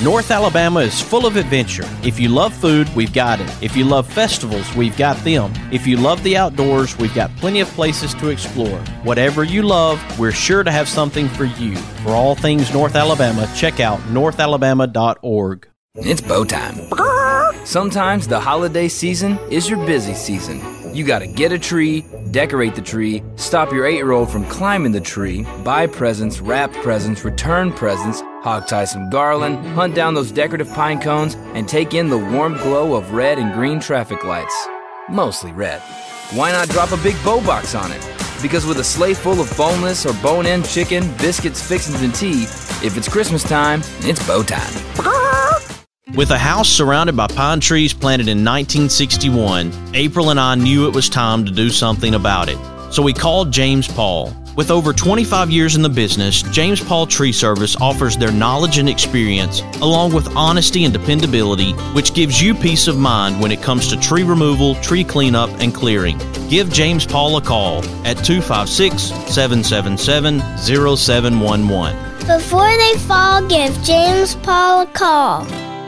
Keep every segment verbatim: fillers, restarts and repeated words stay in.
North Alabama is full of adventure. If you love food, we've got it. If you love festivals, we've got them. If you love the outdoors, we've got plenty of places to explore. Whatever you love, we're sure to have something for you. For all things North Alabama, check out north alabama dot org. It's bow time. Sometimes the holiday season is your busy season. You gotta get a tree, decorate the tree, stop your eight-year-old from climbing the tree, buy presents, wrap presents, return presents, hog-tie some garland, hunt down those decorative pine cones, and take in the warm glow of red and green traffic lights. Mostly red. Why not drop a big bow box on it? Because with a sleigh full of boneless or bone-in chicken, biscuits, fixins, and tea, if it's Christmas time, it's bow time. With a house surrounded by pine trees planted in nineteen sixty-one, April and I knew it was time to do something about it. So we called James Paul. With over twenty-five years in the business, James Paul Tree Service offers their knowledge and experience, along with honesty and dependability, which gives you peace of mind when it comes to tree removal, tree cleanup, and clearing. Give James Paul a call at two five six, seven seven seven, zero seven one one. Before they fall, give James Paul a call.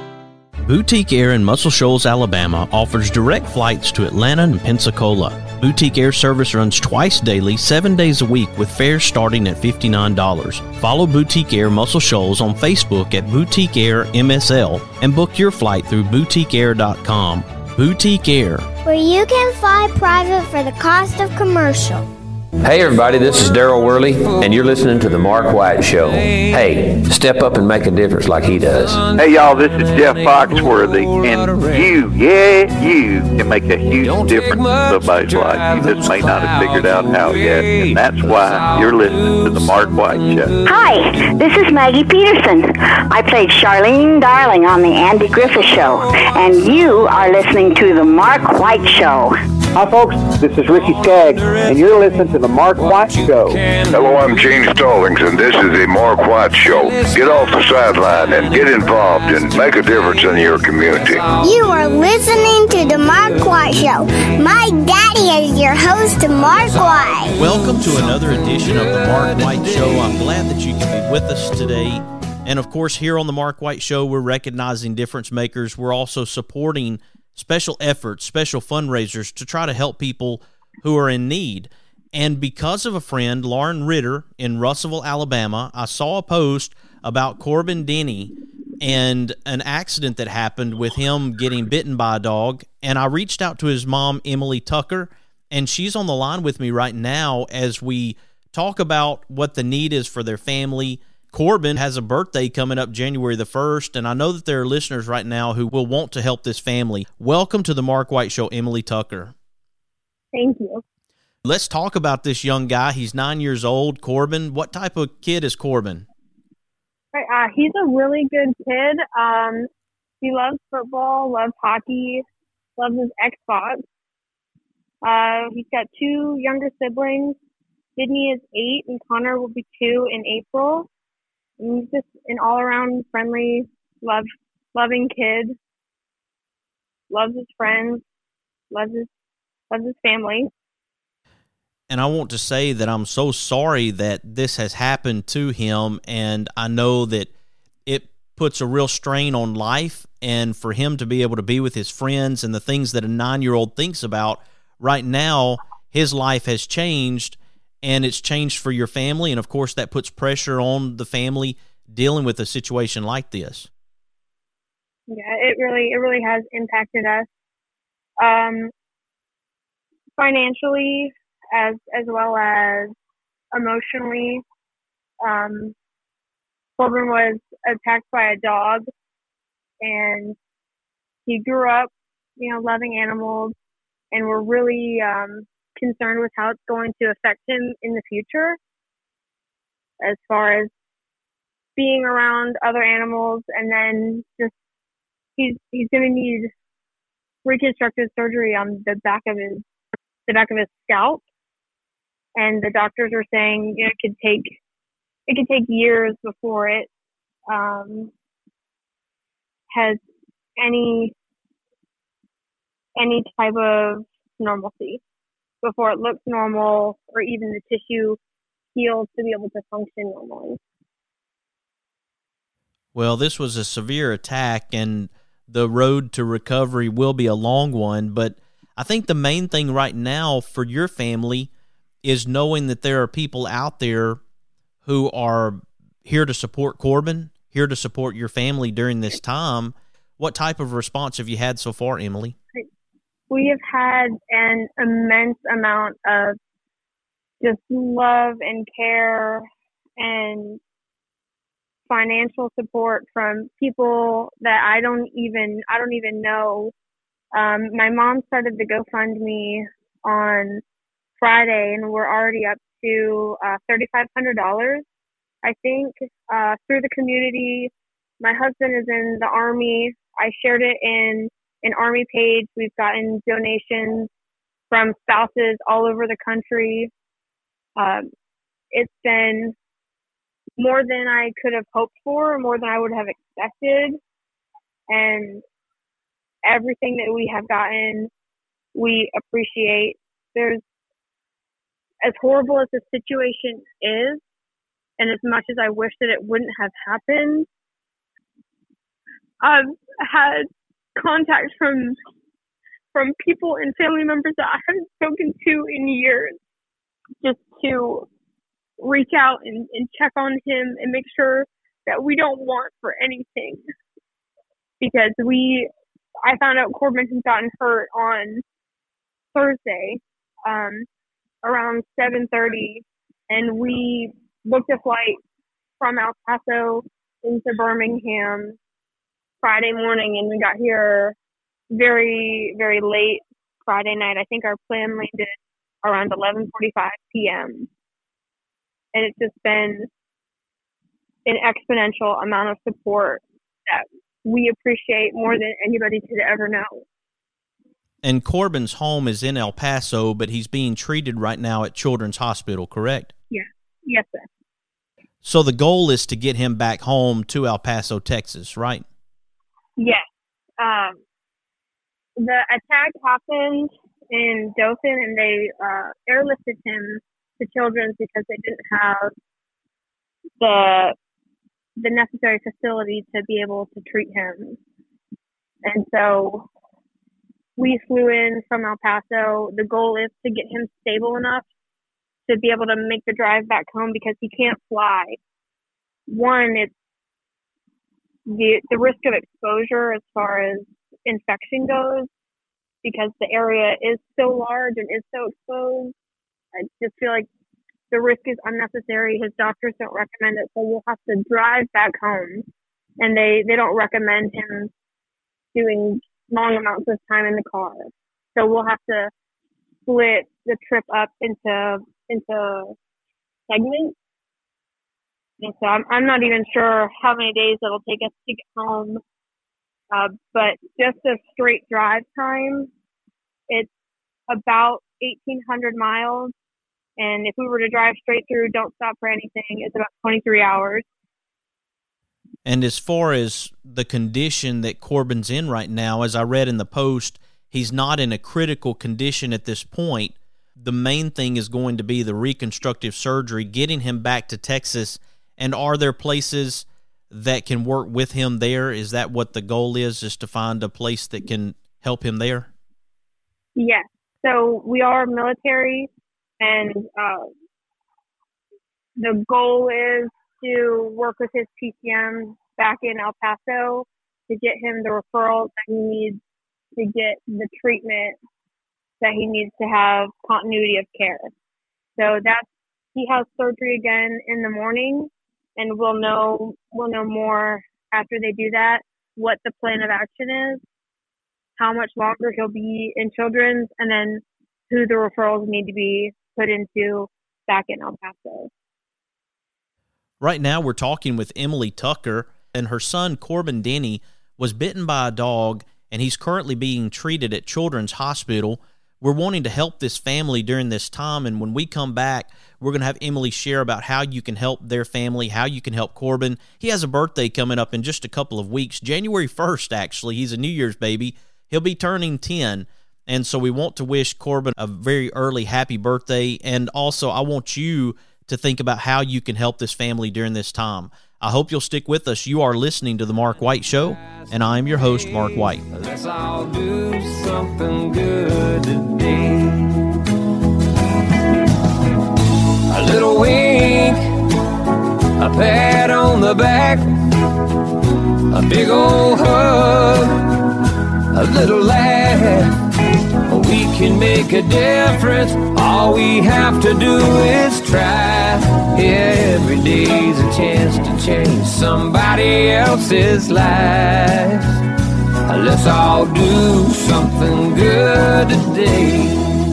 Boutique Air in Muscle Shoals, Alabama offers direct flights to Atlanta and Pensacola. Boutique Air service runs twice daily, seven days a week with fares starting at fifty-nine dollars. Follow Boutique Air Muscle Shoals on Facebook at Boutique Air M S L and book your flight through boutique air dot com. Boutique Air, where you can fly private for the cost of commercial. Hey everybody, this is Daryl Worley, and you're listening to The Mark White Show. Hey, step up and make a difference like he does. Hey y'all, this is Jeff Foxworthy, and you, yeah, you can make a huge difference in somebody's life. You just may not have figured out how yet, and that's why you're listening to The Mark White Show. Hi, this is Maggie Peterson. I played Charlene Darling on The Andy Griffith Show, and you are listening to The Mark White Show. Hi folks, this is Ricky Skaggs, and you're listening to The Mark White Show. Hello, I'm Gene Stallings, and this is The Mark White Show. Get off the sideline and get involved and make a difference in your community. You are listening to The Mark White Show. My daddy is your host, Mark White. Welcome to another edition of The Mark White Show. I'm glad that you can be with us today. And of course, here on The Mark White Show, we're recognizing difference makers. We're also supporting special efforts, special fundraisers to try to help people who are in need. And because of a friend, Lauren Ritter in Russellville, Alabama, I saw a post about Corbin Denny and an accident that happened with him getting bitten by a dog. And I reached out to his mom, Emily Tucker, and she's on the line with me right now as we talk about what the need is for their family. Corbin has a birthday coming up January the first, and I know that there are listeners right now who will want to help this family. Welcome to the Mark White Show, Emily Tucker. Thank you. Let's talk about this young guy. He's nine years old. Corbin, what type of kid is Corbin? Uh, he's a really good kid. Um, he loves football, loves hockey, loves his Xbox. Uh, he's got two younger siblings. Sydney is eight, and Connor will be two in April. And he's just an all-around friendly, love, loving kid. Loves his friends, loves his, loves his family. And I want to say that I'm so sorry that this has happened to him, and I know that it puts a real strain on life, and for him to be able to be with his friends and the things that a nine-year-old thinks about, right now his life has changed, and it's changed for your family, and of course that puts pressure on the family dealing with a situation like this. Yeah, it really, it really has impacted us, um, financially, as as well as emotionally. Um, Corbin was attacked by a dog, and he grew up, you know, loving animals, and we're really um, concerned with how it's going to affect him in the future, as far as being around other animals, and then just he's he's going to need reconstructive surgery on the back of his the back of his scalp, and the doctors are saying, you know, it could take it could take years before it um, has any any type of normalcy, before it looks normal or even the tissue heals to be able to function normally. Well, this was a severe attack, and the road to recovery will be a long one, but I think the main thing right now for your family is knowing that there are people out there who are here to support Corbin, here to support your family during this time. What type of response have you had so far, Emily? We have had an immense amount of just love and care and financial support from people that I don't even I don't even know. Um, my mom started the GoFundMe on Friday, and we're already up to uh, thirty-five hundred dollars, I think, uh, through the community. My husband is in the Army. I shared it in an Army page. We've gotten donations from spouses all over the country. Um, it's been more than I could have hoped for, more than I would have expected. And everything that we have gotten, we appreciate. There's, as horrible as the situation is, and as much as I wish that it wouldn't have happened, I've had contact from from people and family members that I haven't spoken to in years, just to reach out and, and check on him and make sure that we don't want for anything. Because we, I found out Corbin had gotten hurt on Thursday, um, around seven thirty, and we booked a flight from El Paso into Birmingham Friday morning, and we got here very, very late Friday night. I think our plane landed around eleven forty-five p.m. And it's just been an exponential amount of support that we appreciate more than anybody could ever know. And Corbin's home is in El Paso, but he's being treated right now at Children's Hospital, correct? Yeah. Yes, sir. So the goal is to get him back home to El Paso, Texas, right? Yes. Um, the attack happened in Dothan, and they uh, airlifted him to Children's because they didn't have the the necessary facility to be able to treat him. And so we flew in from El Paso. The goal is to get him stable enough to be able to make the drive back home because he can't fly. One, it's the the risk of exposure as far as infection goes, because the area is so large and is so exposed. I just feel like the risk is unnecessary. His doctors don't recommend it, so we'll have to drive back home. And they, they don't recommend him doing long amounts of time in the car. So we'll have to split the trip up into into segments. And so I'm, I'm not even sure how many days it'll take us to get home. Uh, but just a straight drive time, it's about eighteen hundred miles. And if we were to drive straight through, don't stop for anything, it's about twenty-three hours. And as far as the condition that Corbin's in right now, as I read in the Post, he's not in a critical condition at this point. The main thing is going to be the reconstructive surgery, getting him back to Texas. And are there places that can work with him there? Is that what the goal is, is to find a place that can help him there? Yes. So we are military, and uh, the goal is to work with his P C M back in El Paso to get him the referrals that he needs to get the treatment that he needs to have continuity of care. So that's, he has surgery again in the morning, and we'll know we'll know more after they do that what the plan of action is, how much longer he'll be in Children's, and then who the referrals need to be put into back in El Paso. Right now we're talking with Emily Tucker, and her son Corbin Denny was bitten by a dog, and he's currently being treated at Children's Hospital. We're wanting to help this family during this time, and when we come back, we're going to have Emily share about how you can help their family, how you can help Corbin. He has a birthday coming up in just a couple of weeks, January first, actually. He's a New Year's baby. He'll be turning ten, and so we want to wish Corbin a very early happy birthday, and also I want you to think about how you can help this family during this time. I hope you'll stick with us. You are listening to The Mark White Show, and I am your host, Mark White. Let's all do something good today. A little wink, a pat on the back, a big old hug, a little laugh. We can make a difference. All we have to do is try. Yeah, every day's a chance to change somebody else's life. Let's all do something good today.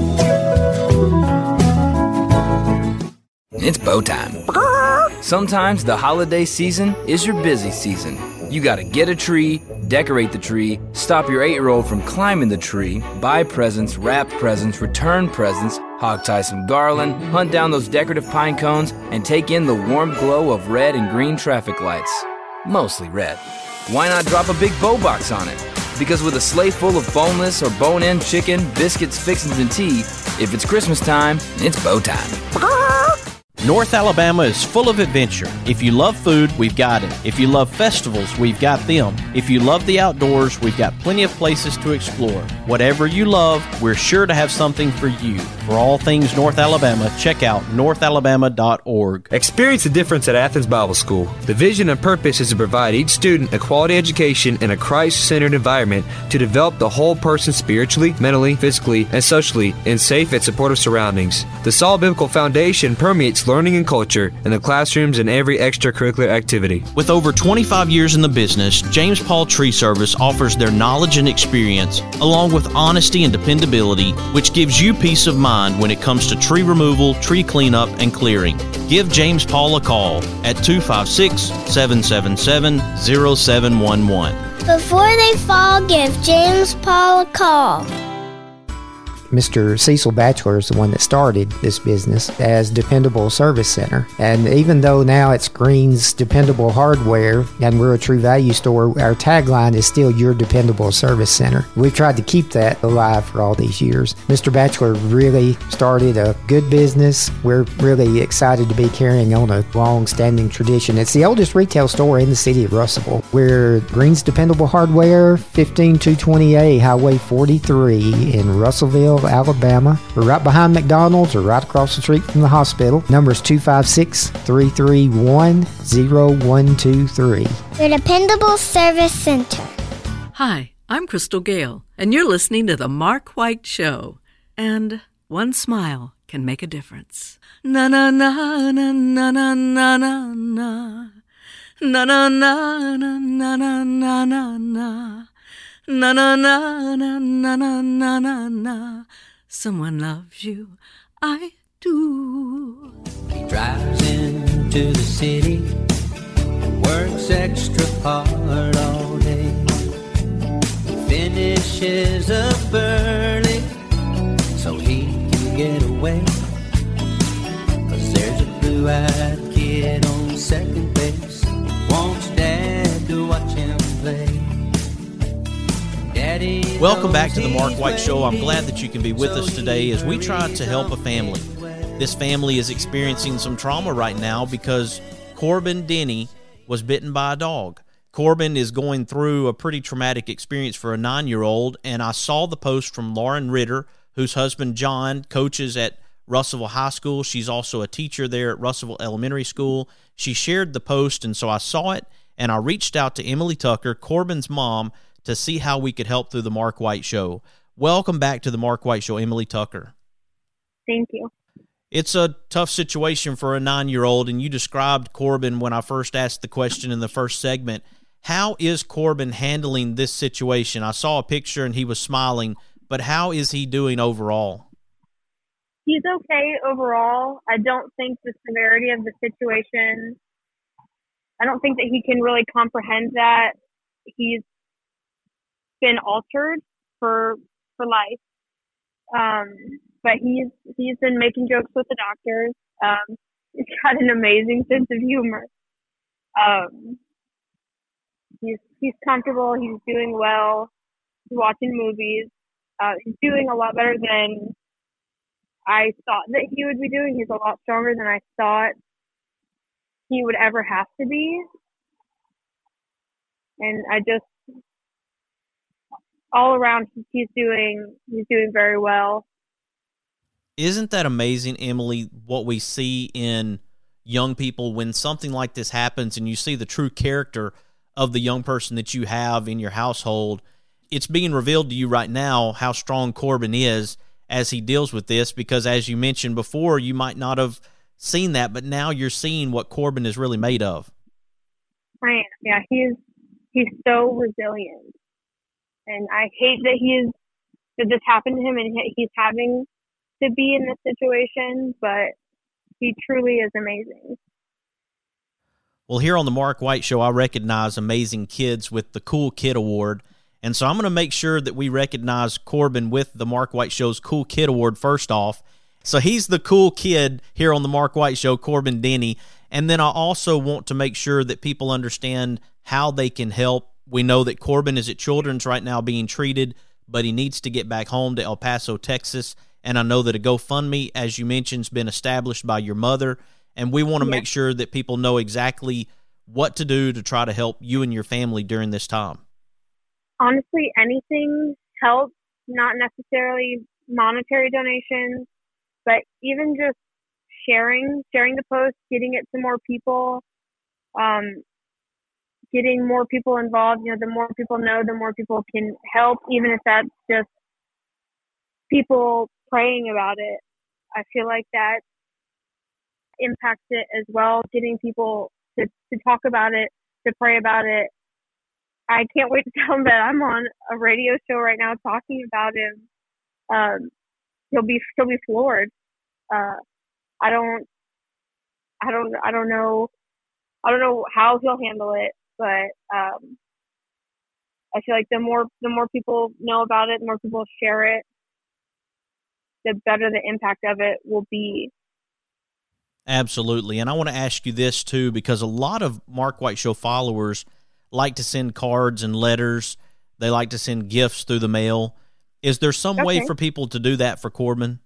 It's bow time. Sometimes the holiday season is your busy season. You gotta get a tree, decorate the tree, stop your eight-year-old from climbing the tree, buy presents, wrap presents, return presents, hog tie some garland, hunt down those decorative pine cones, and take in the warm glow of red and green traffic lights. Mostly red. Why not drop a big bow box on it? Because with a sleigh full of boneless or bone-in chicken, biscuits, fixins, and tea, if it's Christmas time, it's bow time. North Alabama is full of adventure. If you love food, we've got it. If you love festivals, we've got them. If you love the outdoors, we've got plenty of places to explore. Whatever you love, we're sure to have something for you. For all things North Alabama, check out north alabama dot org. Experience the difference at Athens Bible School. The vision and purpose is to provide each student a quality education in a Christ-centered environment to develop the whole person spiritually, mentally, physically, and socially in safe and supportive surroundings. The solid biblical foundation permeates learning and culture in the classrooms and every extracurricular activity. With over twenty-five years in the business, James Paul Tree Service offers their knowledge and experience along with honesty and dependability, which gives you peace of mind when it comes to tree removal, tree cleanup, and clearing. Give James Paul a call at two five six, seven seven seven, zero seven one one. Before they fall, give James Paul a call. Mister Cecil Batchelor is the one that started this business as Dependable Service Center. And even though now it's Green's Dependable Hardware and we're a True Value store, our tagline is still Your Dependable Service Center. We've tried to keep that alive for all these years. Mister Batchelor really started a good business. We're really excited to be carrying on a long-standing tradition. It's the oldest retail store in the city of Russellville. We're Green's Dependable Hardware, fifteen two twenty A Highway forty-three in Russellville, Alabama. We're right behind McDonald's or right across the street from the hospital. Number is two five six, three three one, zero one two three. Your Dependable Service Center. Hi, I'm Crystal Gale, and you're listening to The Mark White Show. And one smile can make a difference. Na na na na na na na na na. Na na na na na na na na na. Na na na na na na na na na. Someone loves you, I do. He drives into the city, works extra hard all day. He finishes up early so he can get away. 'Cause there's a blue-eyed kid on second base, wants Dad to watch him play. Welcome back to the Mark White Show. I'm glad that you can be with us today as we try to help a family. This family is experiencing some trauma right now because Corbin Denny was bitten by a dog. Corbin is going through a pretty traumatic experience for a nine-year-old, and I saw the post from Lauren Ritter, whose husband John coaches at Russellville High School. She's also a teacher there at Russellville Elementary School. She shared the post, and so I saw it, and I reached out to Emily Tucker, Corbin's mom, to see how we could help through the Mark White Show. Welcome back to the Mark White Show, Emily Tucker. Thank you. It's a tough situation for a nine-year-old, and you described Corbin when I first asked the question in the first segment. How is Corbin handling this situation? I saw a picture and he was smiling, but how is he doing overall? He's okay overall. I don't think the severity of the situation, I don't think that he can really comprehend that. He's been altered for for life, um, but he's he's been making jokes with the doctors. Um, he's got an amazing sense of humor. Um, he's he's comfortable. He's doing well. He's watching movies. Uh, he's doing a lot better than I thought that he would be doing. He's a lot stronger than I thought. he would ever have to be. And I just, all around, he's doing, he's doing very well. Isn't that amazing, Emily, what we see in young people when something like this happens and you see the true character of the young person that you have in your household? It's being revealed to you right now how strong Corbin is as he deals with this, because as you mentioned before, you might not have seen that, but now you're seeing what Corbin is really made of. Right. Yeah, he's he's so resilient. And I hate that he's that this happened to him and he's having to be in this situation, but he truly is amazing. Well, here on the Mark White Show, I recognize amazing kids with the Cool Kid Award. And so I'm going to make sure that we recognize Corbin with the Mark White Show's Cool Kid Award first off. So he's the cool kid here on the Mark White Show, Corbin Denny. And then I also want to make sure that people understand how they can help. We know that Corbin is at Children's right now being treated, but he needs to get back home to El Paso, Texas. And I know that a GoFundMe, as you mentioned, has been established by your mother. And we want to Yeah. make sure that people know exactly what to do to try to help you and your family during this time. Honestly, anything helps, not necessarily monetary donations, but even just sharing, sharing the post, getting it to more people, um, getting more people involved. You know, the more people know, the more people can help, even if that's just people praying about it. I feel like that impacts it as well, getting people to, to talk about it, to pray about it. I can't wait to tell him that I'm on a radio show right now talking about him. Um, he'll be he'll be floored. Uh, I don't I don't I don't know I don't know how he'll handle it, but um, I feel like the more the more people know about it, the more people share it, the better the impact of it will be. Absolutely. And I want to ask you this too, because a lot of Mark White Show followers like to send cards and letters. They like to send gifts through the mail. Is there some way Okay. for people to do that for Corbin?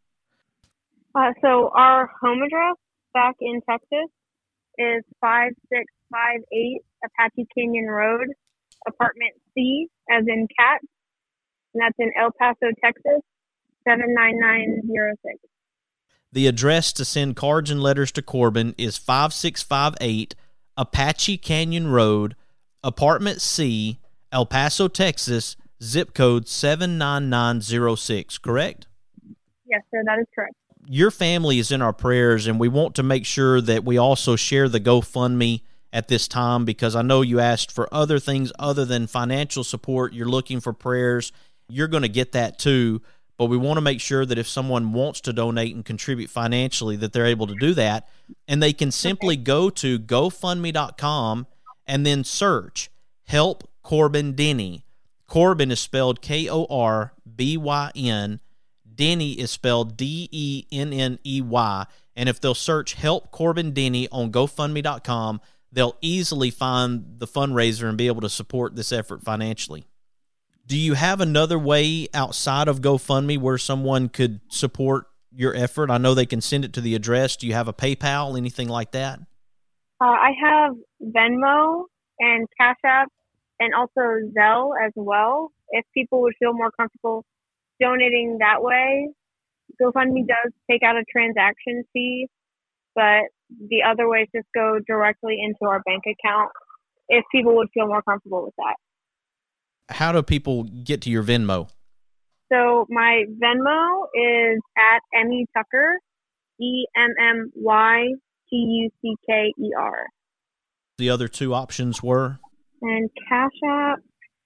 Uh, so our home address back in Texas is five six five eight Apache Canyon Road, apartment C, as in cat, and that's in El Paso, Texas, seven nine nine zero six. The address to send cards and letters to Corbin is five six five eight Apache Canyon Road, apartment C, El Paso, Texas, zip code seven nine nine zero six, correct? Yes, sir, that is correct. Your family is in our prayers, and we want to make sure that we also share the GoFundMe at this time, because I know you asked for other things other than financial support. You're looking for prayers. You're going to get that too, but we want to make sure that if someone wants to donate and contribute financially, that they're able to do that, and they can simply go to GoFundMe dot com and then search Help Corbin Denny. Corbin is spelled K O R B Y N. Denny is spelled D E N N E Y. And if they'll search Help Corbin Denny on GoFundMe dot com, they'll easily find the fundraiser and be able to support this effort financially. Do you have another way outside of GoFundMe where someone could support your effort? I know they can send it to the address. Do you have a PayPal, anything like that? Uh, I have Venmo and Cash App and also Zelle as well. If people would feel more comfortable donating that way, GoFundMe does take out a transaction fee, but the other ways just go directly into our bank account if people would feel more comfortable with that. How do people get to your Venmo? So my Venmo is at Emmy Tucker, E M M Y T U C K E R. The other two options were? And Cash App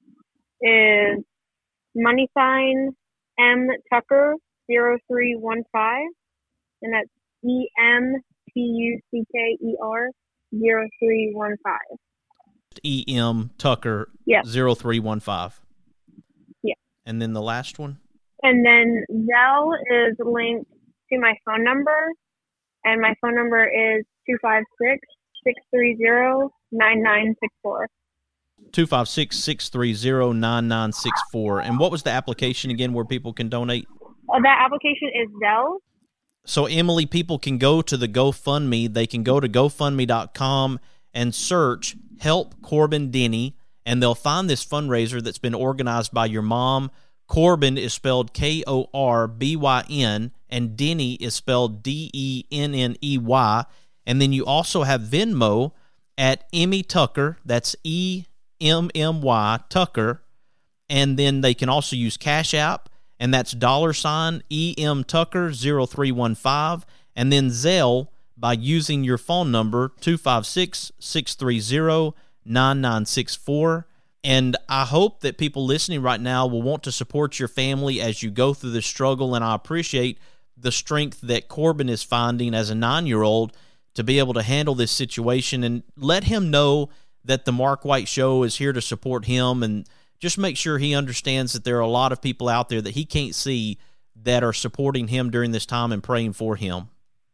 is money sign M Tucker zero three one five, and that's E M T U C K E R zero three one five. E M Tucker Yes. zero three one five. Yeah. And then the last one? And then Zelle is linked to my phone number, and my phone number is two five six, six three zero, nine nine six four. two five six, six three zero, nine nine six four. And what was the application again where people can donate? Uh, that application is Zelle. So, Emily, people can go to the GoFundMe. They can go to GoFundMe dot com and search Help Corbin Denny, and they'll find this fundraiser that's been organized by your mom. Corbin is spelled K O R B Y N, and Denny is spelled D E N N E Y. And then you also have Venmo at Emmy Tucker. That's E M M Y Tucker. And then they can also use Cash App, and that's dollar sign E M Tucker zero three one five. And then Zelle by using your phone number two five six, six three zero, nine nine six four. And I hope that people listening right now will want to support your family as you go through this struggle. And I appreciate the strength that Corbin is finding as a nine-year-old to be able to handle this situation, and let him know that the Mark White Show is here to support him, and just make sure he understands that there are a lot of people out there that he can't see that are supporting him during this time and praying for him.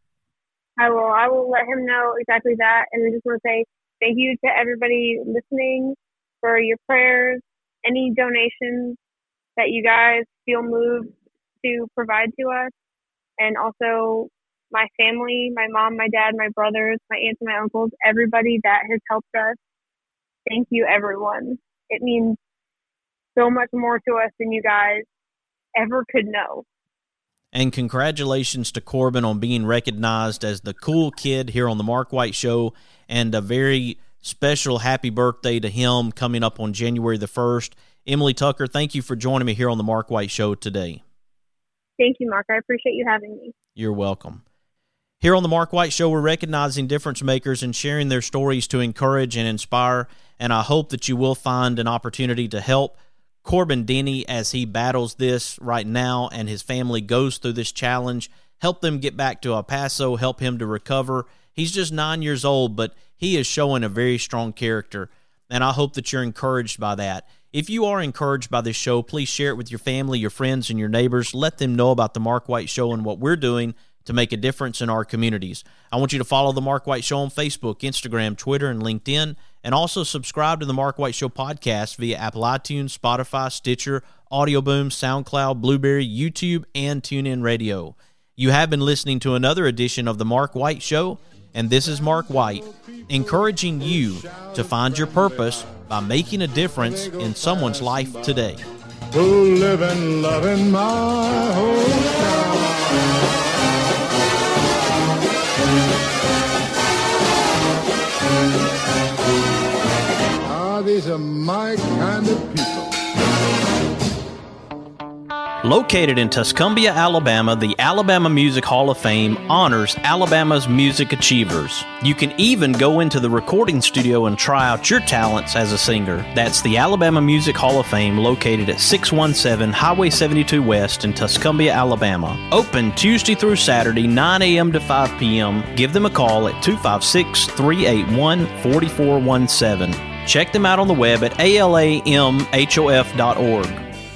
I will. I will let him know exactly that. And I just want to say thank you to everybody listening for your prayers, any donations that you guys feel moved to provide to us, and also my family, my mom, my dad, my brothers, my aunts and my uncles, everybody that has helped us. Thank you, everyone. It means so much more to us than you guys ever could know. And congratulations to Corbin on being recognized as the cool kid here on the Mark White Show, and a very special happy birthday to him coming up on January the first. Emily Tucker, thank you for joining me here on the Mark White Show today. Thank you, Mark. I appreciate you having me. You're welcome. Here on the Mark White Show, we're recognizing difference makers and sharing their stories to encourage and inspire, and I hope that you will find an opportunity to help Corbin Denny as he battles this right now and his family goes through this challenge. Help them get back to El Paso, help him to recover. He's just nine years old, but he is showing a very strong character, and I hope that you're encouraged by that. If you are encouraged by this show, please share it with your family, your friends, and your neighbors. Let them know about the Mark White Show and what we're doing to make a difference in our communities. I want you to follow the Mark White Show on Facebook, Instagram, Twitter, and LinkedIn, and also subscribe to the Mark White Show podcast via Apple iTunes, Spotify, Stitcher, Audio Boom, SoundCloud, Blueberry, YouTube, and TuneIn Radio. You have been listening to another edition of the Mark White Show, and this is Mark White, encouraging you to find your purpose by making a difference in someone's life today. Who live and love in my hometown. Ah, these are my kind of people. Located in Tuscumbia, Alabama, the Alabama Music Hall of Fame honors Alabama's music achievers. You can even go into the recording studio and try out your talents as a singer. That's the Alabama Music Hall of Fame, located at six one seven Highway seventy-two West in Tuscumbia, Alabama. Open Tuesday through Saturday, nine a.m. to five p.m. Give them a call at two five six, three eight one, four four one seven. Check them out on the web at A L A M H O F dot org.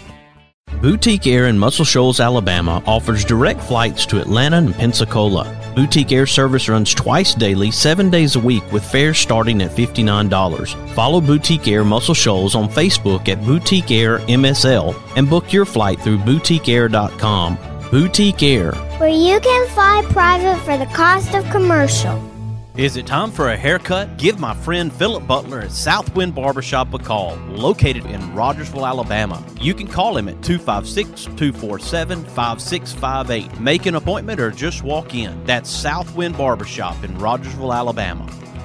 Boutique Air in Muscle Shoals, Alabama offers direct flights to Atlanta and Pensacola. Boutique Air service runs twice daily, seven days a week, with fares starting at fifty-nine dollars. Follow Boutique Air Muscle Shoals on Facebook at Boutique Air M S L and book your flight through boutique air dot com. Boutique Air, where you can fly private for the cost of commercial. Is it time for a haircut? Give my friend Philip Butler at Southwind Barbershop a call, located in Rogersville, Alabama. You can call him at two five six, two four seven, five six five eight. Make an appointment or just walk in. That's Southwind Barbershop in Rogersville, Alabama.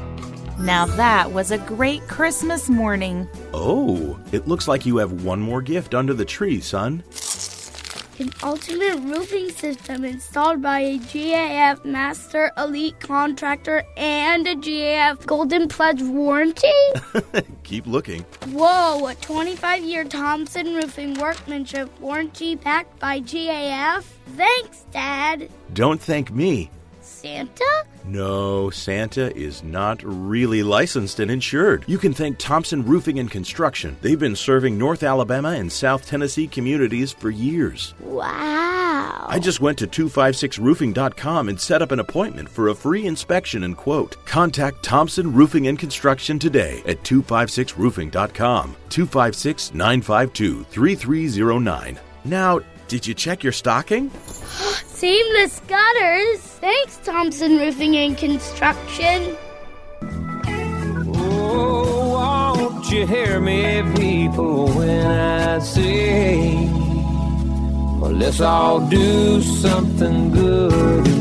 Now that was a great Christmas morning. Oh, it looks like you have one more gift under the tree, son. An ultimate roofing system installed by a G A F Master Elite Contractor and a G A F Golden Pledge warranty? Keep looking. Whoa, a twenty-five year Thompson Roofing Workmanship warranty backed by G A F? Thanks, Dad. Don't thank me. Santa? No, Santa is not really licensed and insured. You can thank Thompson Roofing and Construction. They've been serving North Alabama and South Tennessee communities for years. Wow. I just went to two five six roofing dot com and set up an appointment for a free inspection and quote. Contact Thompson Roofing and Construction today at two five six roofing dot com, two five six, nine five two, three three zero nine. Now, Did you check your stocking? Seamless gutters. Thanks, Thompson Roofing and Construction. Oh, won't you hear me, people, when I say, well, let's all do something good